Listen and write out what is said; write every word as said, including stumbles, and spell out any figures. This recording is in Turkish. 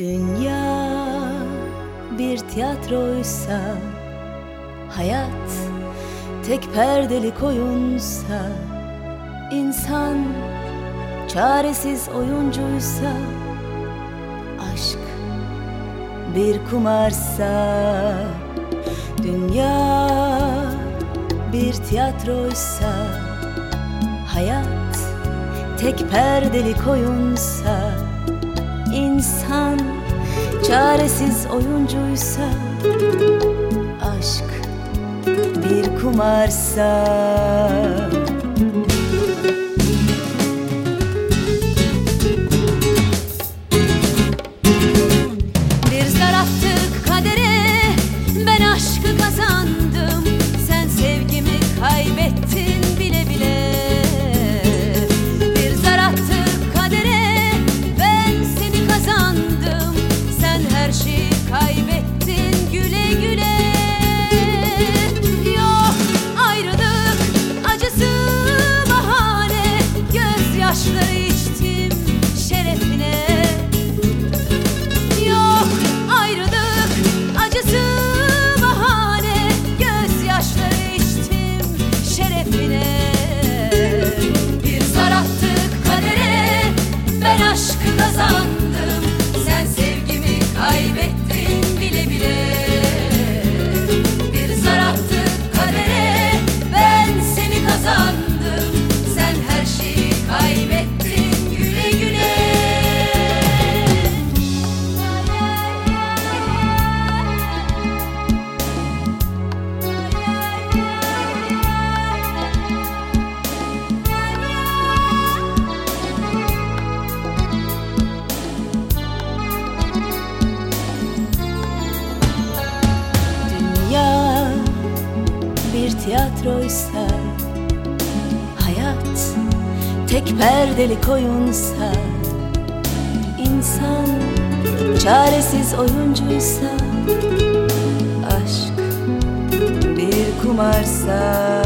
Dünya bir tiyatroysa, hayat tek perdelik oyunsa, insan çaresiz oyuncuysa, aşk bir kumarsa. Dünya bir tiyatroysa, hayat tek perdelik oyunsa, İnsan çaresiz oyuncuysa, aşk bir kumarsa. Bir zar attık kadere, ben aşkı kazandım, sen sevgimi kaybettin bile bile. Bir zar attık kadere, sen her şeyi kaybettin güle güle. Yok ayrılık acısı bahane, gözyaşları içtim şerefine. Yok ayrılık acısı bahane, gözyaşları içtim şerefine. Bir zar attık kadere, ben aşkı kazandım, sen sevgimi kaybettin bile bile. Bir zar attık kadere, ben seni kazandım, sen her şeyi kaybettin güle güle. Dünya bir tiyatroysa, hayat tek perdelik oyunsa, insan çaresiz oyuncuysa, aşk bir kumarsa.